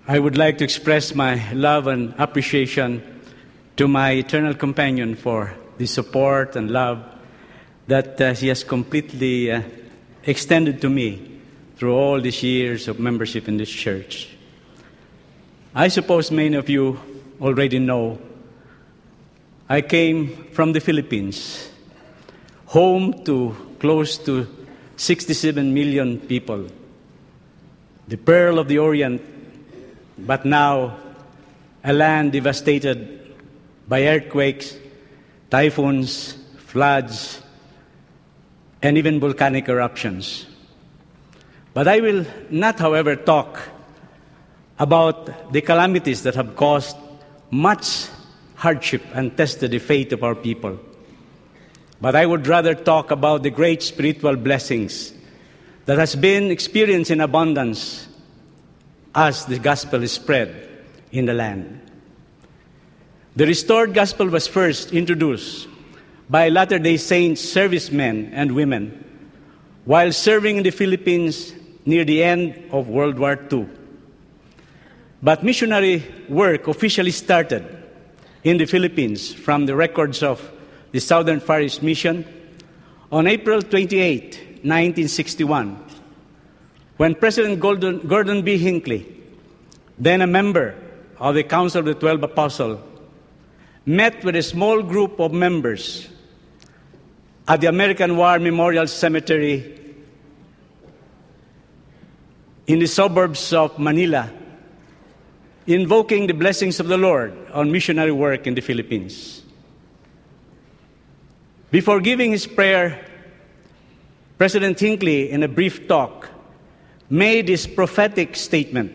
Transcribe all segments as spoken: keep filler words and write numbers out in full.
I would like to express my love and appreciation to my eternal companion for the support and love that uh, he has completely uh, extended to me through all these years of membership in this church. I suppose many of you already know I came from the Philippines, home to close to sixty-seven million people, the pearl of the Orient, but now a land devastated by earthquakes, typhoons, floods, and even volcanic eruptions. But I will not, however, talk about the calamities that have caused much hardship and tested the faith of our people. But I would rather talk about the great spiritual blessings that has been experienced in abundance as the gospel is spread in the land. The restored gospel was first introduced by Latter-day Saints servicemen and women while serving in the Philippines near the end of World War Two. But missionary work officially started in the Philippines from the records of the Southern Far East Mission on April twenty-eighth, nineteen sixty-one, when President Gordon, Gordon B. Hinckley, then a member of the Council of the Twelve Apostles, met with a small group of members at the American War Memorial Cemetery in the suburbs of Manila, invoking the blessings of the Lord on missionary work in the Philippines. Before giving his prayer, President Hinckley, in a brief talk, made this prophetic statement: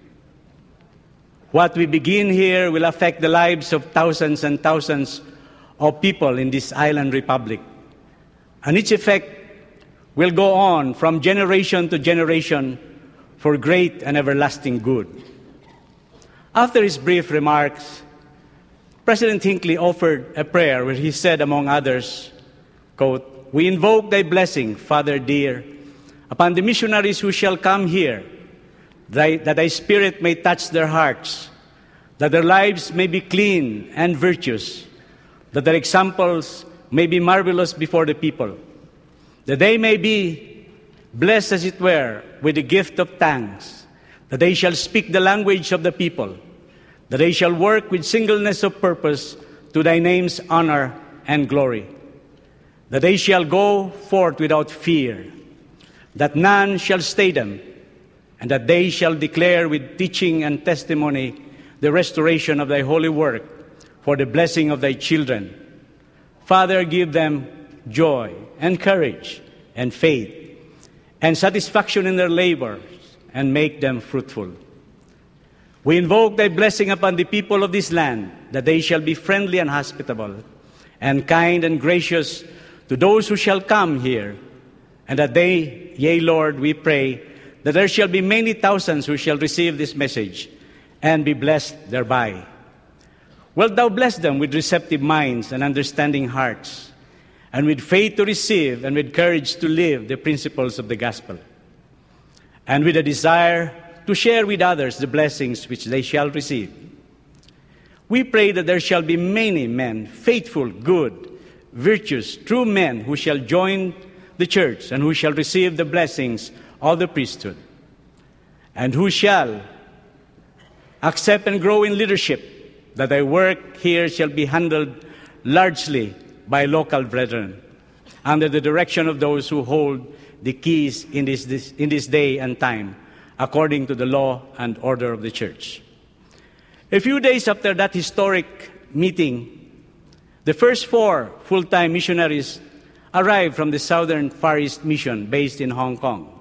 "What we begin here will affect the lives of thousands and thousands of people in this island republic, and its effect will go on from generation to generation for great and everlasting good." After his brief remarks, President Hinckley offered a prayer where he said, among others, quote, "We invoke thy blessing, Father dear, upon the missionaries who shall come here, that thy spirit may touch their hearts, that their lives may be clean and virtuous, that their examples may be marvelous before the people, that they may be blessed, as it were, with the gift of tongues, that they shall speak the language of the people, that they shall work with singleness of purpose to thy name's honor and glory, that they shall go forth without fear, that none shall stay them, and that they shall declare with teaching and testimony the restoration of thy holy work for the blessing of thy children. Father, give them joy and courage and faith and satisfaction in their labors, and make them fruitful. We invoke thy blessing upon the people of this land, that they shall be friendly and hospitable, and kind and gracious to those who shall come here, and that they, yea, Lord, we pray, that there shall be many thousands who shall receive this message and be blessed thereby. Wilt thou bless them with receptive minds and understanding hearts, and with faith to receive and with courage to live the principles of the gospel, and with a desire to share with others the blessings which they shall receive. We pray that there shall be many men, faithful, good, virtuous, true men who shall join the church and who shall receive the blessings of the priesthood, and who shall accept and grow in leadership, that thy work here shall be handled largely by local brethren, under the direction of those who hold the keys in this, this, in this day and time, according to the law and order of the church. A few days after that historic meeting, the first four full-time missionaries arrived from the Southern Far East Mission based in Hong Kong.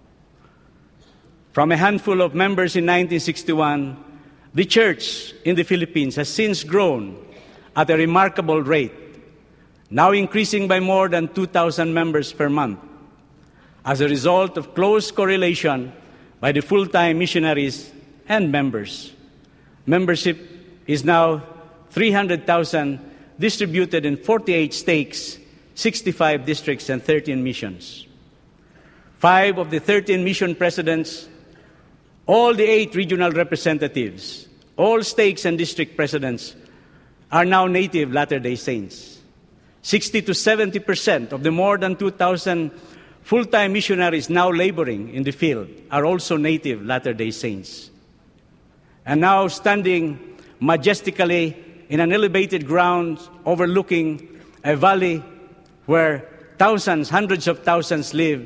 From a handful of members in nineteen sixty-one, the church in the Philippines has since grown at a remarkable rate, now increasing by more than two thousand members per month, as a result of close correlation by the full-time missionaries and members. Membership is now three hundred thousand, distributed in forty-eight states, sixty-five districts, and thirteen missions. Five of the thirteen mission presidents All the eight regional representatives, all stakes and district presidents are now native Latter-day Saints. sixty to seventy percent of the more than two thousand full-time missionaries now laboring in the field are also native Latter-day Saints. And now standing majestically in an elevated ground overlooking a valley where thousands, hundreds of thousands live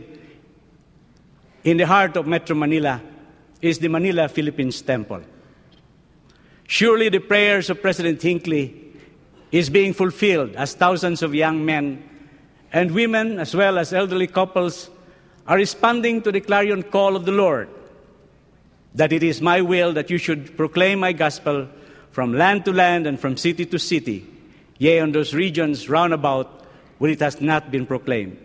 in the heart of Metro Manila is the Manila Philippines Temple. Surely the prayers of President Hinckley is being fulfilled as thousands of young men and women, as well as elderly couples, are responding to the clarion call of the Lord, that it is my will that you should proclaim my gospel from land to land and from city to city, yea, on those regions round about where it has not been proclaimed.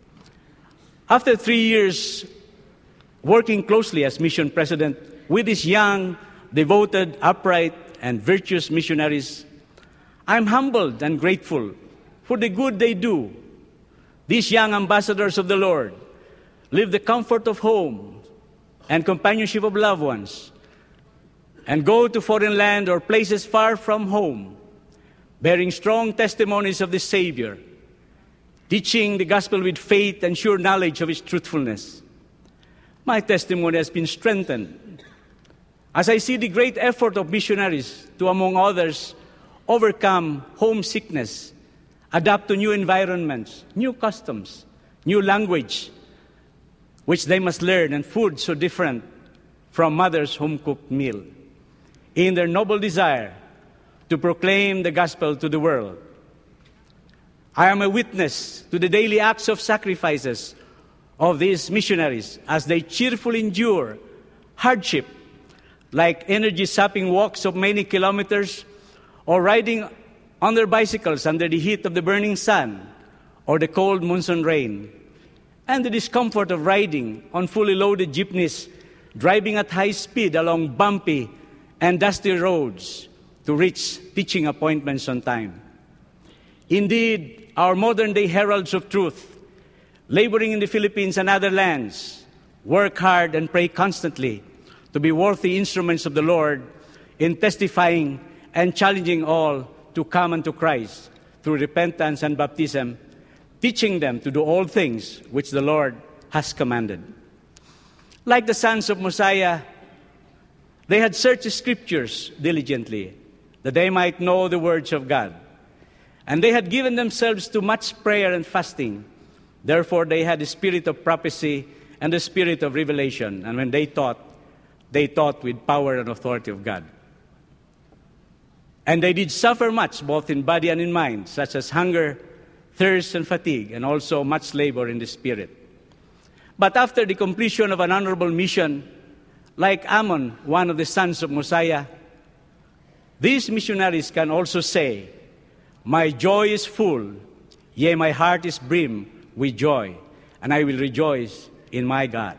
After three years working closely as mission president with these young, devoted, upright, and virtuous missionaries, I'm humbled and grateful for the good they do. These young ambassadors of the Lord live the comfort of home and companionship of loved ones and go to foreign land or places far from home, bearing strong testimonies of the Savior, teaching the gospel with faith and sure knowledge of His truthfulness. My testimony has been strengthened as I see the great effort of missionaries to, among others, overcome homesickness, adapt to new environments, new customs, new language, which they must learn, and food so different from mother's home-cooked meal, in their noble desire to proclaim the gospel to the world. I am a witness to the daily acts of sacrifices of these missionaries as they cheerfully endure hardship, like energy-sapping walks of many kilometers, or riding on their bicycles under the heat of the burning sun or the cold monsoon rain, and the discomfort of riding on fully loaded jeepneys, driving at high speed along bumpy and dusty roads to reach teaching appointments on time. Indeed, our modern-day heralds of truth, laboring in the Philippines and other lands, work hard and pray constantly to be worthy instruments of the Lord in testifying and challenging all to come unto Christ through repentance and baptism, teaching them to do all things which the Lord has commanded. Like the sons of Mosiah, they had searched the Scriptures diligently, that they might know the words of God. And they had given themselves to much prayer and fasting. Therefore, they had the spirit of prophecy and the spirit of revelation. And when they taught, they taught with power and authority of God. And they did suffer much, both in body and in mind, such as hunger, thirst, and fatigue, and also much labor in the spirit. But after the completion of an honorable mission, like Ammon, one of the sons of Mosiah, these missionaries can also say, "My joy is full, yea, my heart is brim with joy, and I will rejoice in my God."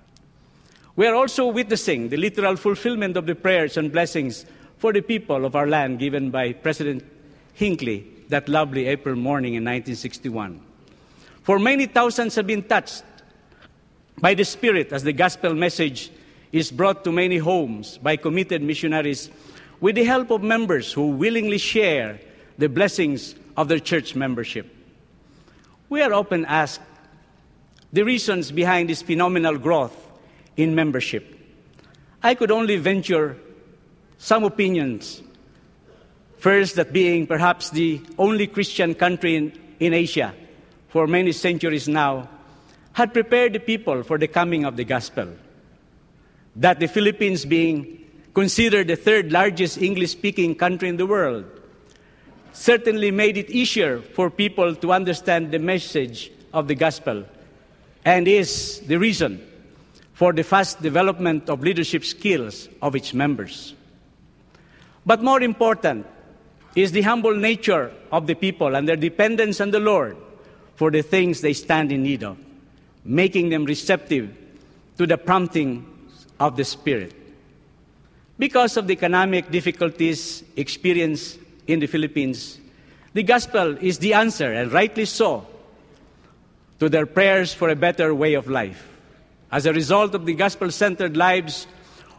We are also witnessing the literal fulfillment of the prayers and blessings for the people of our land given by President Hinckley that lovely April morning in nineteen sixty-one. For many thousands have been touched by the Spirit as the gospel message is brought to many homes by committed missionaries with the help of members who willingly share the blessings of their church membership. We are often asked the reasons behind this phenomenal growth in membership. I could only venture some opinions. First, that being perhaps the only Christian country in, in Asia for many centuries now had prepared the people for the coming of the gospel. That the Philippines, being considered the third largest English-speaking country in the world, certainly made it easier for people to understand the message of the gospel, and is the reason for the fast development of leadership skills of its members. But more important is the humble nature of the people and their dependence on the Lord for the things they stand in need of, making them receptive to the prompting of the Spirit. Because of the economic difficulties experienced in the Philippines, the gospel is the answer, and rightly so, to their prayers for a better way of life. As a result of the gospel-centered lives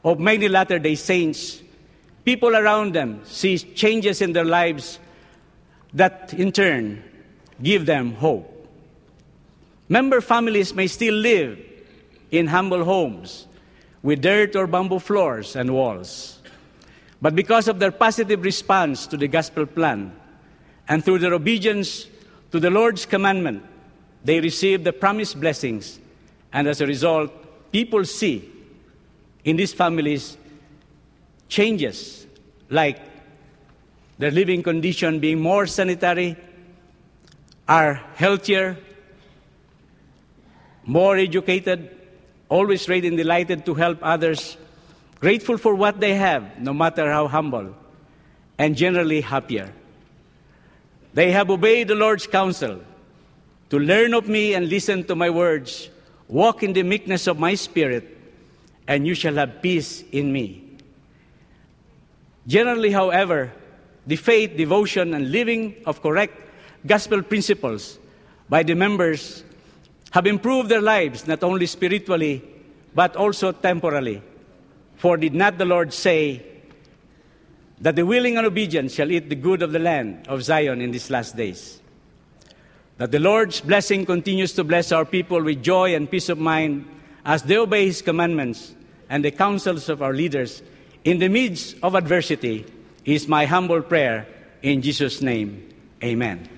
of many Latter-day Saints, people around them see changes in their lives that in turn give them hope. Member families may still live in humble homes with dirt or bamboo floors and walls. But because of their positive response to the gospel plan and through their obedience to the Lord's commandment, they receive the promised blessings. And as a result, people see in these families changes, like their living condition being more sanitary, are healthier, more educated, always ready and delighted to help others, grateful for what they have, no matter how humble, and generally happier. They have obeyed the Lord's counsel to learn of me and listen to my words, walk in the meekness of my spirit, and you shall have peace in me. Generally, however, the faith, devotion, and living of correct gospel principles by the members have improved their lives not only spiritually, but also temporally. For did not the Lord say that the willing and obedient shall eat the good of the land of Zion in these last days? That the Lord's blessing continues to bless our people with joy and peace of mind as they obey His commandments and the counsels of our leaders in the midst of adversity is my humble prayer in Jesus' name. Amen.